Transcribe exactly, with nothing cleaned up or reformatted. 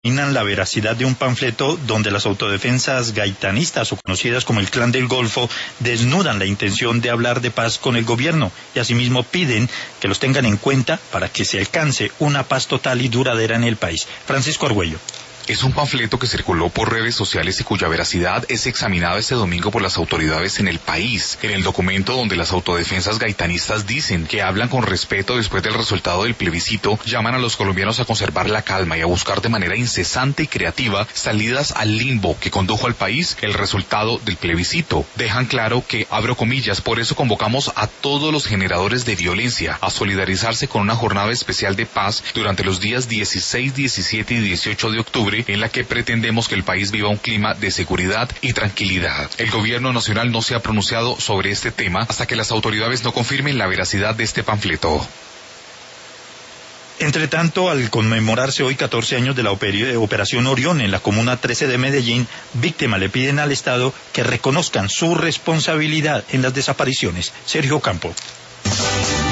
la veracidad de un panfleto donde las autodefensas gaitanistas, o conocidas como el Clan del Golfo, desnudan la intención de hablar de paz con el gobierno y asimismo piden que los tengan en cuenta para que se alcance una paz total y duradera en el país. Francisco Argüello. Es un panfleto que circuló por redes sociales y cuya veracidad es examinada este domingo por las autoridades en el país. En el documento, donde las autodefensas gaitanistas dicen que hablan con respeto después del resultado del plebiscito, llaman a los colombianos a conservar la calma y a buscar de manera incesante y creativa salidas al limbo que condujo al país el resultado del plebiscito. Dejan claro que, abro comillas, por eso convocamos a todos los generadores de violencia a solidarizarse con una jornada especial de paz durante los días dieciséis, diecisiete y dieciocho de octubre, en la que pretendemos que el país viva un clima de seguridad y tranquilidad. El gobierno nacional no se ha pronunciado sobre este tema hasta que las autoridades no confirmen la veracidad de este panfleto. Entre tanto, al conmemorarse hoy catorce años de la Operación Orión en la Comuna trece de Medellín, víctimas le piden al Estado que reconozcan su responsabilidad en las desapariciones. Sergio Campo.